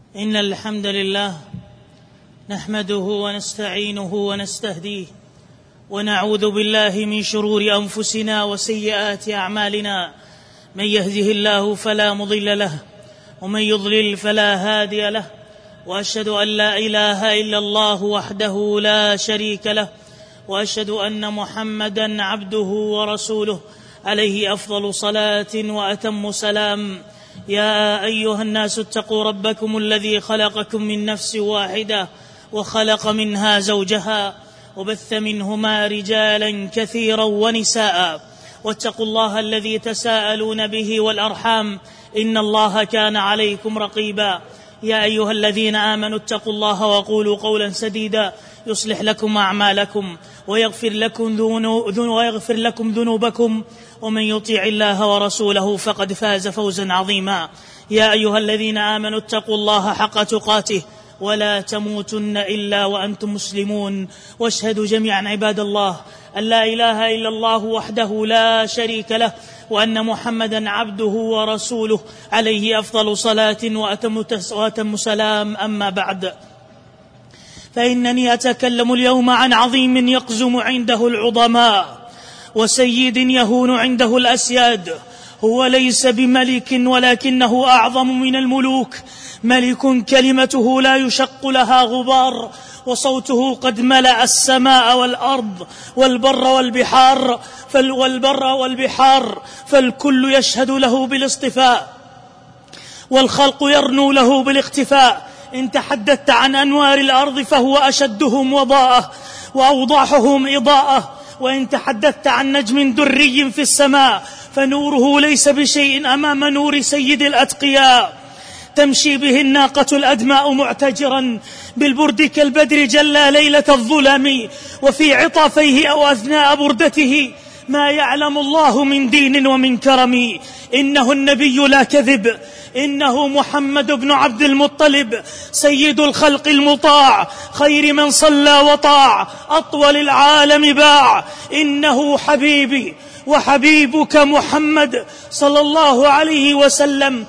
إن الحمد لله نحمده ونستعينه ونستهديه ونعوذ بالله من شرور أنفسنا وسيئات أعمالنا. من يهده الله فلا مضل له ومن يضلل فلا هادي له، وأشهد أن لا إله إلا الله وحده لا شريك له، وأشهد أن محمدًا عبده ورسوله عليه أفضل صلاة وأتم سلام. يا أيها الناس اتقوا ربكم الذي خلقكم من نفس واحدة وخلق منها زوجها وبث منهما رجالا كثيرا ونساء، واتقوا الله الذي تساءلون به والأرحام إن الله كان عليكم رقيبا. يا أيها الذين آمنوا اتقوا الله وقولوا قولا سديدا يصلح لكم أعمالكم ويغفر لكم ذنوبكم، ومن يطيع الله ورسوله فقد فاز فوزا عظيما. يا أيها الذين آمنوا اتقوا الله حق تقاته ولا تموتن إلا وأنتم مسلمون. واشهدوا جميعا عباد الله أن لا إله إلا الله وحده لا شريك له، وأن محمدا عبده ورسوله عليه أفضل صلاة وأتم سلام. أما بعد، فإنني أتكلم اليوم عن عظيم يقزم عنده العظماء وسيد يهون عنده الأسياد. هو ليس بملك ولكنه أعظم من الملوك، ملك كلمته لا يشق لها غبار، وصوته قد ملأ السماء والأرض والبر والبحار، فالكل يشهد له بالاصطفاء والخلق يرنو له بالاختفاء. إن تحدثت عن أنوار الأرض فهو أشدهم وضاءة وأوضحهم إضاءة، وإن تحدثت عن نجم دري في السماء فنوره ليس بشيء أمام نور سيد الأتقياء. تمشي به الناقة الأدماء معتجرا بالبرد كالبدر جلى ليلة الظلم، وفي عطافيه أو أثناء بردته ما يعلم الله من دين ومن كرم. إنه النبي لا كذب، إنه محمد بن عبد المطلب، سيد الخلق المطاع، خير من صلى وطاع، أطول العالم باع. إنه حبيبي وحبيبك محمد صلى الله عليه وسلم.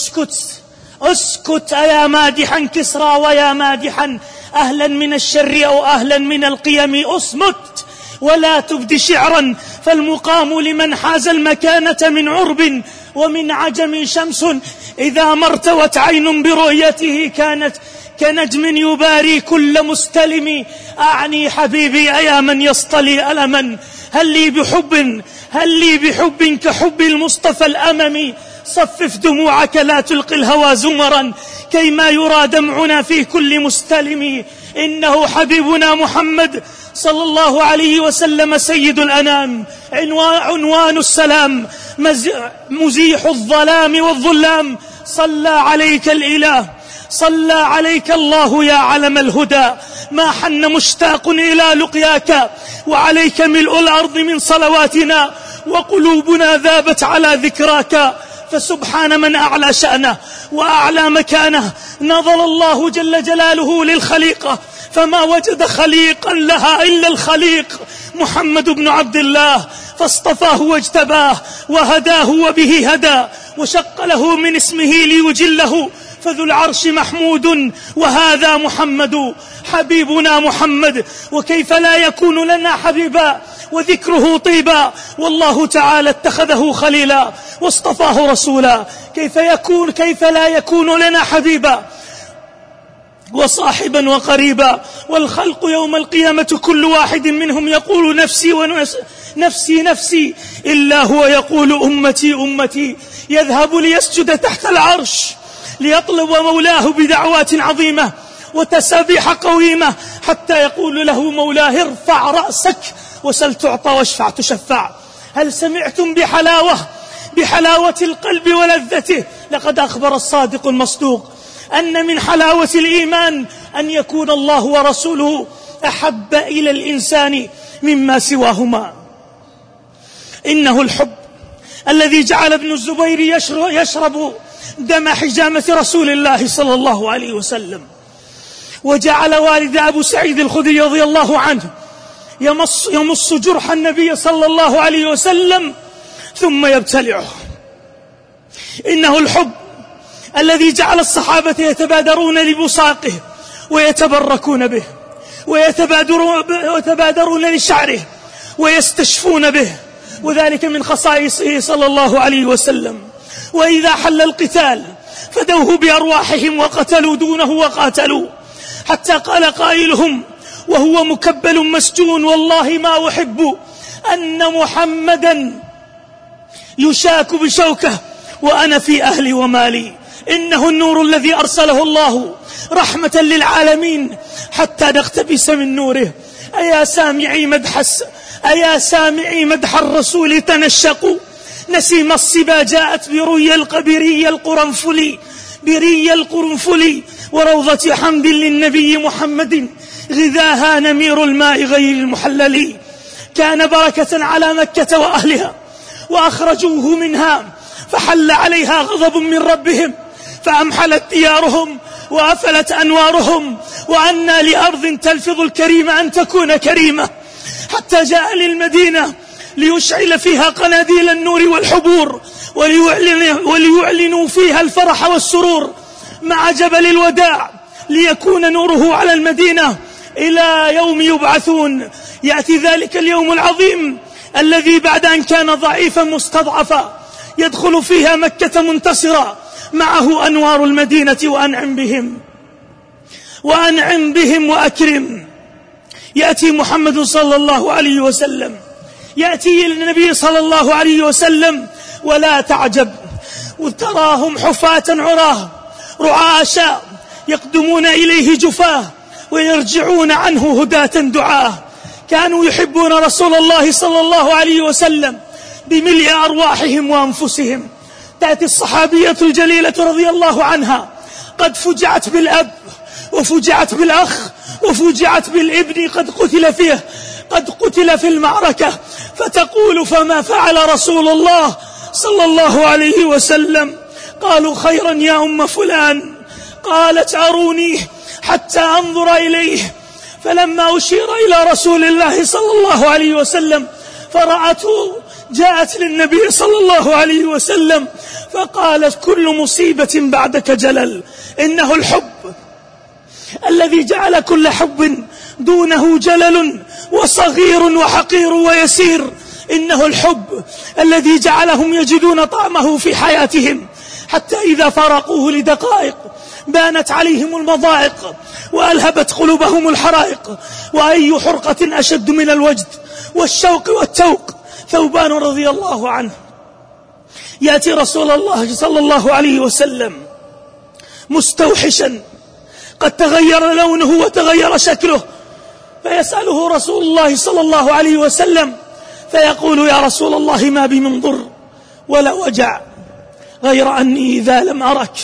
اسكت يا مادحا كسرى ويا مادحا أهلا من الشر أو أهلا من القيم. اصمت ولا تبد شعرا، فالمقام لمن حاز المكانة من عرب ومن عجم. شمس إذا ما ارتوت عين برؤيته كانت كنجم يباري كل مستلم. أعني حبيبي أيا من يصطلي ألما، هل لي بحب كحب المصطفى الأمم. صفف دموعك لا تلقي الهوى زمرا، كيما يرى دمعنا في كل مستلم. إنه حبيبنا محمد صلى الله عليه وسلم سيد الأنام، عنوان السلام، مزيح الظلام والظلام. صلى عليك الإله، صلى عليك الله يا علم الهدى. ما حن مشتاق إلى لقياك، وعليك ملء الأرض من صلواتنا، وقلوبنا ذابت على ذكراك. فسبحان من أعلى شأنه وأعلى مكانه، نظر الله جل جلاله للخليقة فما وجد خليقا لها إلا الخليق محمد بن عبد الله، فاصطفاه واجتباه وهداه وبه هدى، وشق له من اسمه ليجله، فذو العرش محمود وهذا محمد حبيبنا محمد. وكيف لا يكون لنا حبيبا وذكره طيبا، والله تعالى اتخذه خليلا واصطفاه رسولا. كيف لا يكون لنا حبيبا وصاحبا وقريبا، والخلق يوم القيامة كل واحد منهم يقول نفسي ونفسي نفسي، إلا هو يقول أمتي أمتي. يذهب ليسجد تحت العرش ليطلب مولاه بدعوات عظيمة وتسابيح قويمة، حتى يقول له مولاه ارفع رأسك وسل تعطى واشفع تشفع. هل سمعتم بحلاوة القلب ولذته؟ لقد أخبر الصادق المصدوق أن من حلاوة الإيمان أن يكون الله ورسوله أحب إلى الإنسان مما سواهما. إنه الحب الذي جعل ابن الزبير يشرب دم حجامة رسول الله صلى الله عليه وسلم، وجعل والد أبو سعيد الخدري رضي الله عنه يمص جرح النبي صلى الله عليه وسلم ثم يبتلعه. إنه الحب الذي جعل الصحابة يتبادرون لبصاقه ويتبركون به ويتبادرون لشعره ويستشفون به، وذلك من خصائصه صلى الله عليه وسلم. وإذا حل القتال فدوه بأرواحهم وقتلوا دونه وقاتلوا، حتى قال قائلهم وهو مكبل مسجون: والله ما أحب أن محمدا يشاك بشوكه وأنا في أهلي ومالي. إنه النور الذي أرسله الله رحمة للعالمين حتى نقتبس من نوره. أيا سامعي مدح الرسول تنشقوا، نسيم الصبا جاءت بري القرنفل وروضة حمد للنبي محمد، غذاها نمير الماء غير المحلل. كان بركة على مكة وأهلها وأخرجوه منها، فحل عليها غضب من ربهم فأمحلت ديارهم وأفلت أنوارهم. وأنى لأرض تلفظ الكريم أن تكون كريمة، حتى جاء للمدينة ليشعل فيها قناديل النور والحبور، وليعلنوا فيها الفرح والسرور مع جبل الوداع، ليكون نوره على المدينة إلى يوم يبعثون. يأتي ذلك اليوم العظيم الذي بعد أن كان ضعيفا مستضعفا يدخل فيها مكة منتصرا، معه أنوار المدينة، وأنعم بهم وأكرم. يأتي محمد صلى الله عليه وسلم، يأتي النبي صلى الله عليه وسلم، ولا تعجب وتراهم حفاة عراه رعاشا يقدمون إليه جفاه ويرجعون عنه هداة دعاه. كانوا يحبون رسول الله صلى الله عليه وسلم بملء أرواحهم وأنفسهم. تأتي الصحابية الجليلة رضي الله عنها قد فجعت بالأب وفجعت بالأخ وفجعت بالابن قد قتل في المعركة، فتقول: فما فعل رسول الله صلى الله عليه وسلم؟ قالوا: خيرا يا أم فلان. قالت: أرونيه حتى أنظر إليه. فلما أشير إلى رسول الله صلى الله عليه وسلم فرأته، جاءت للنبي صلى الله عليه وسلم فقالت: كل مصيبة بعدك جلل. إنه الحب الذي جعل كل حب دونه جلل وصغير وحقير ويسير. إنه الحب الذي جعلهم يجدون طعمه في حياتهم، حتى إذا فارقوه لدقائق بانت عليهم المضائق وألهبت قلوبهم الحرائق. وأي حرقة أشد من الوجد والشوق والتوق. ثوبان رضي الله عنه يأتي رسول الله صلى الله عليه وسلم مستوحشا، قد تغير لونه وتغير شكله، فيسأله رسول الله صلى الله عليه وسلم فيقول: يا رسول الله ما بي من ضر ولا وجع، غير أني إذا لم أرك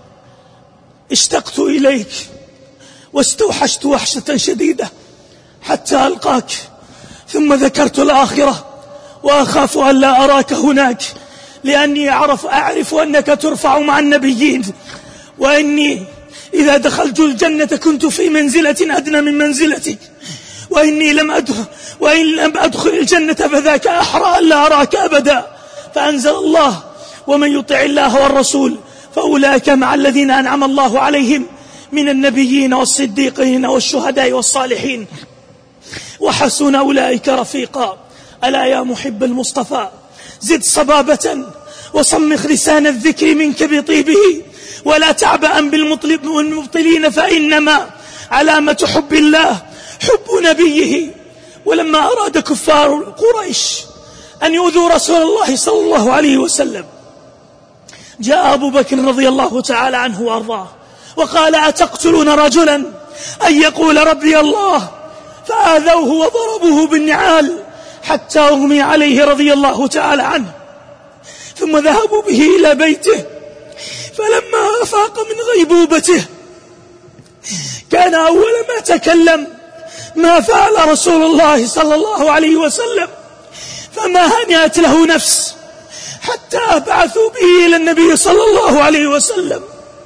اشتقت إليك واستوحشت وحشة شديدة حتى ألقاك، ثم ذكرت الآخرة وأخاف أن لا أراك هناك، لأني أعرف أنك ترفع مع النبيين، وإني إذا دخلت الجنة كنت في منزلة أدنى من منزلتك، وإن لم أدخل الجنة فذاك أحرى أن لا أراك أبدا. فأنزل الله: ومن يطع الله والرسول فأولئك مع الذين أنعم الله عليهم من النبيين والصديقين والشهداء والصالحين وحسن أولئك رفيقا. ألا يا محب المصطفى زد صبابة وصمخ لسان الذكر منك بطيبه، ولا تعبأ بالمبطلين، فإنما علامة حب الله حب نبيه. ولما أراد كفار قريش أن يؤذوا رسول الله صلى الله عليه وسلم، جاء أبو بكر رضي الله تعالى عنه وأرضاه وقال: أتقتلون رجلا أن يقول ربي الله؟ فآذوه وضربوه بالنعال حتى أغمي عليه رضي الله تعالى عنه، ثم ذهبوا به إلى بيته. فلما أفاق من غيبوبته كان أول ما تكلم: ما فعل رسول الله صلى الله عليه وسلم؟ فما هنأت له نفس حتى بعثوا به إلى النبي صلى الله عليه وسلم.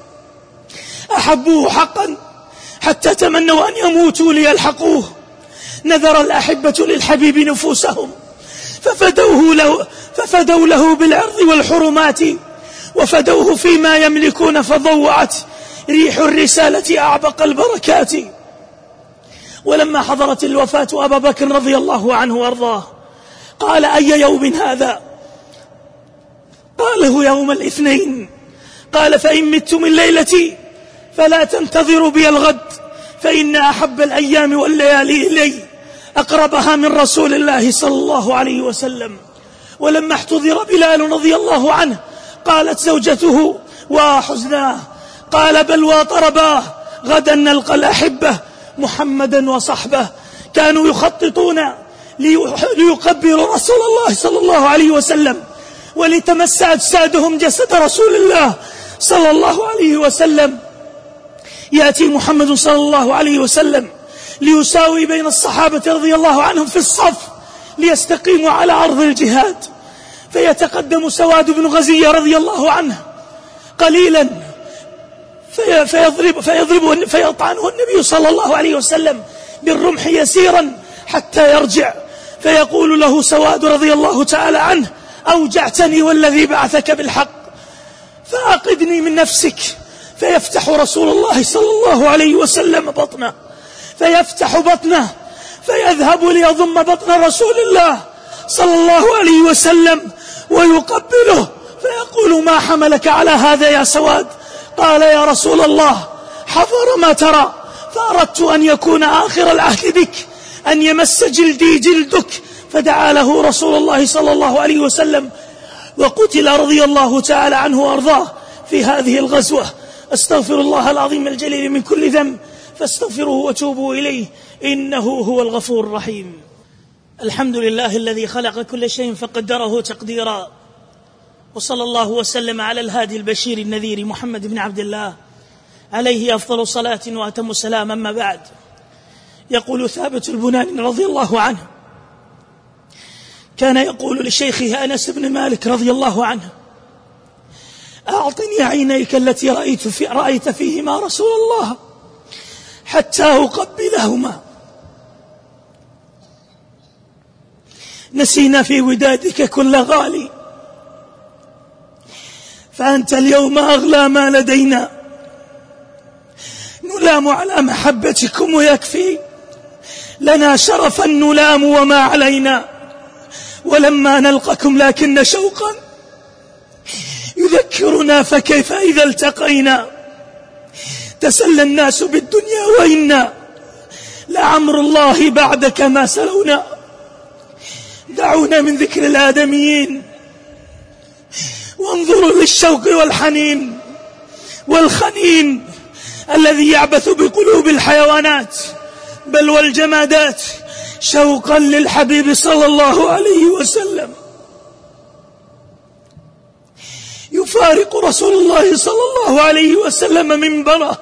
أحبوه حقا حتى تمنوا أن يموتوا ليلحقوه. نذر الأحبة للحبيب نفوسهم ففدوا له بالعرض والحرمات، وفدوه فيما يملكون، فضوعت ريح الرسالة أعبق البركات. ولما حضرت الوفاة أبا بكر رضي الله عنه وأرضاه قال: أي يوم هذا؟ قاله: يوم الاثنين. قال: فإن مت من ليلتي فلا تنتظروا بي الغد، فإن أحب الأيام والليالي إلي أقربها من رسول الله صلى الله عليه وسلم. ولما احتضر بلال رضي الله عنه قالت زوجته: وحزناه. قال: بل وطرباه، غدا نلقى الأحبة محمدا وصحبه. كانوا يخططون ليقبلوا رسول الله صلى الله عليه وسلم ولتمس أجسادهم جسد رسول الله صلى الله عليه وسلم. يأتي محمد صلى الله عليه وسلم ليساوي بين الصحابة رضي الله عنهم في الصف ليستقيموا على عرض الجهاد، فيتقدم سواد بن غزية رضي الله عنه قليلا فيطعنه النبي صلى الله عليه وسلم بالرمح يسيرا حتى يرجع، فيقول له سواد رضي الله تعالى عنه: أوجعتني والذي بعثك بالحق، فأقدني من نفسك. فيفتح رسول الله صلى الله عليه وسلم بطنه، فيفتح بطنه فيذهب ليضم بطن رسول الله صلى الله عليه وسلم ويقبله، فيقول: ما حملك على هذا يا سواد؟ قال: يا رسول الله، حضر ما ترى، فأردت أن يكون آخر العهد بك، أن يمس جلدي جلدك. فدعا له رسول الله صلى الله عليه وسلم وقتل رضي الله تعالى عنه وأرضاه في هذه الغزوة. أستغفر الله العظيم الجليل من كل ذنب، فاستغفروه وتوبوا إليه، إنه هو الغفور الرحيم. الحمد لله الذي خلق كل شيء فقدره تقديرا، وصلى الله وسلم على الهادي البشير النذير محمد بن عبد الله عليه أفضل صلاة وأتم سلام. أما بعد، يقول ثابت البناني رضي الله عنه: كان يقول لشيخه أنس بن مالك رضي الله عنه: أعطني عينيك التي رأيت فيهما رسول الله حتى أقبلهما. نسينا في ودادك كل غالي، فأنت اليوم أغلى ما لدينا. نلام على محبتكم ويكفي لنا شرفا نلام وما علينا، ولما نلقكم لكن شوقا يذكرنا، فكيف إذا التقينا؟ تسلى الناس بالدنيا وإنا لعمر الله بعدك ما سلونا. دعونا من ذكر الآدميين وانظروا للشوق والحنين والخنين الذي يعبث بقلوب الحيوانات بل والجمادات شوقا للحبيب صلى الله عليه وسلم. يفارق رسول الله صلى الله عليه وسلم منبره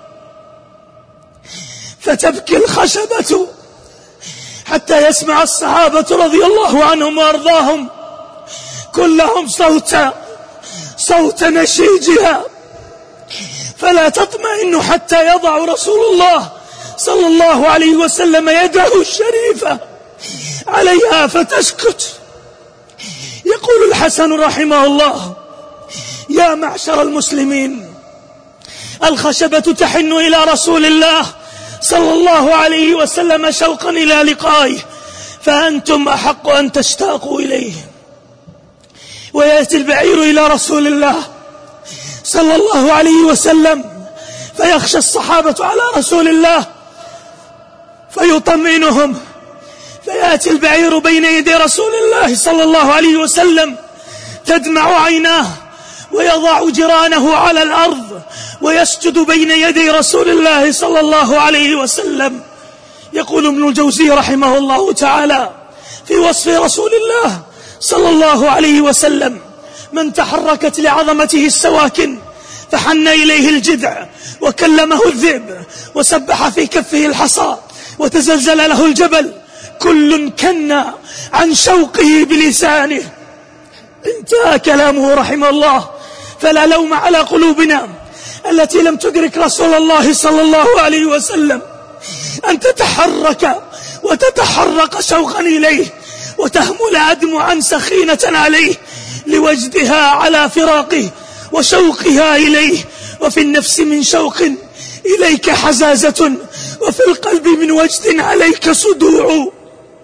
فتبكي الخشبة حتى يسمع الصحابة رضي الله عنهم وأرضاهم كلهم صوت نشيجها، فلا تطمئن حتى يضع رسول الله صلى الله عليه وسلم يده الشريفة عليها فتسكت. يقول الحسن رحمه الله: يا معشر المسلمين، الخشبة تحن إلى رسول الله صلى الله عليه وسلم شوقا إلى لقائه، فأنتم أحق أن تشتاقوا إليه. ويأتي البعير إلى رسول الله صلى الله عليه وسلم فيخشى الصحابة على رسول الله فيطمئنهم، فيأتي البعير بين يدي رسول الله صلى الله عليه وسلم تدمع عيناه ويضع جرانه على الأرض ويسجد بين يدي رسول الله صلى الله عليه وسلم. يقول ابن الجوزي رحمه الله تعالى في وصف رسول الله صلى الله عليه وسلم: من تحركت لعظمته السواكن فحن إليه الجذع وكلمه الذئب وسبح في كفه الحصى وتزلزل له الجبل، كل كنا عن شوقه بلسانه. انتهى كلامه رحمه الله. فلا لوم على قلوبنا التي لم تدرك رسول الله صلى الله عليه وسلم أن تتحرك وتتحرق شوقا إليه وتهمل أدمعا سخينة عليه لوجدها على فراقه وشوقها إليه، وفي النفس من شوق إليك حزازة، وفي القلب من وجد عليك صدوع.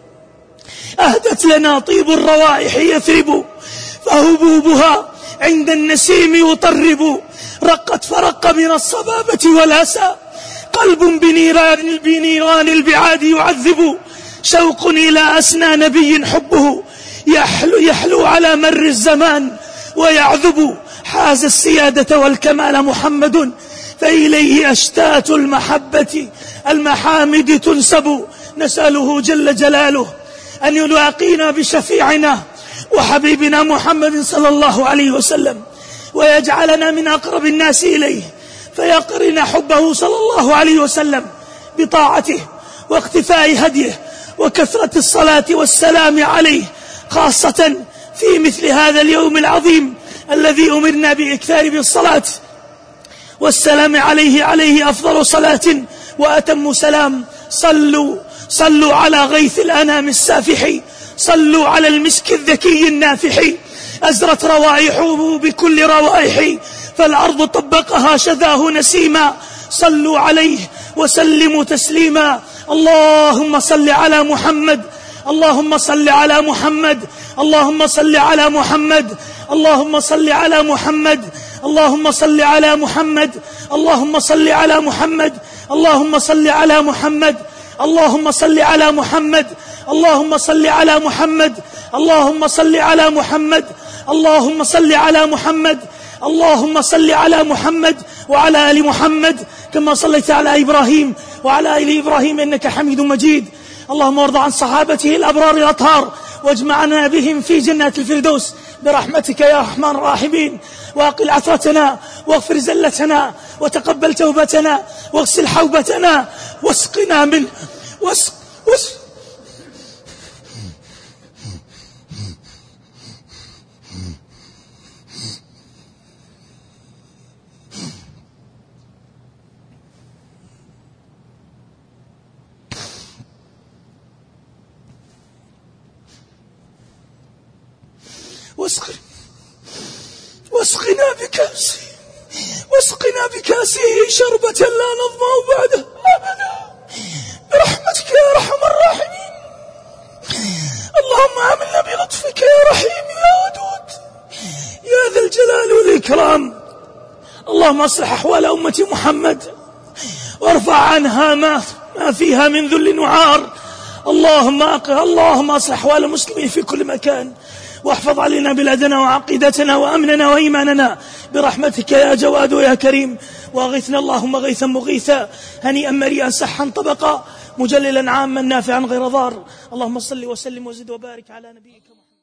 أهدت لنا طيب الروائح يثرب، فهبوبها عند النسيم يطرب. رقت فرق من الصبابة والأسى، قلب بنيران البعاد يعذب. شوق إلى أسنى نبي حبه، يحلو على مر الزمان ويعذب. حاز السيادة والكمال محمد، فإليه أشتات المحبة المحامد تنسب. نسأله جل جلاله أن يلاقينا بشفيعنا وحبيبنا محمد صلى الله عليه وسلم، ويجعلنا من أقرب الناس إليه، فيقرن حبه صلى الله عليه وسلم بطاعته واقتفاء هديه وكثرة الصلاة والسلام عليه، خاصة في مثل هذا اليوم العظيم الذي أمرنا بإكثار بالصلاة والسلام عليه أفضل صلاة وأتم سلام. صلوا على غيث الأنام السافح، صلوا على المسك الذكي النافح. أزرت روائحه بكل روائح، فالأرض طبقها شذاه نسيما. صلوا عليه وسلموا تسليما. اللهم صل على محمد، اللهم صل على محمد، اللهم صل على محمد، اللهم صل على محمد، اللهم صل على محمد، اللهم صل على محمد، اللهم صل على محمد، اللهم صل على محمد، اللهم صل على محمد، اللهم صل على محمد، اللهم صل على محمد، اللهم صل على محمد وعلى آل محمد كما صليت على إبراهيم وعلى آل إبراهيم إنك حميد مجيد. اللهم وارض عن صحابته الأبرار الأطهار، واجمعنا بهم في جنات الفردوس برحمتك يا أرحم الراحمين. واقل عثرتنا واغفر زلتنا وتقبل توبتنا واغسل حوبتنا واسقنا منه واسقنا بكاسه شربة لا نظمأ بعدها أبدا برحمتك يا أرحم الراحمين. اللهم عاملنا بلطفك يا رحيم يا ودود يا ذا الجلال والإكرام. اللهم اصلح أحوال أمة محمد وارفع عنها ما فيها من ذل وعار. اللهم اصلح أحوال المسلمين في كل مكان، واحفظ علينا بلادنا وعقيدتنا وأمننا وإيماننا برحمتك يا جواد ويا كريم. واغثنا اللهم غيثا مغيثا هنيئا مريئا سحا طبقا مجللا عاما نافعا غير ضار. اللهم صل وسلم وزد وبارك على نبيك محمد.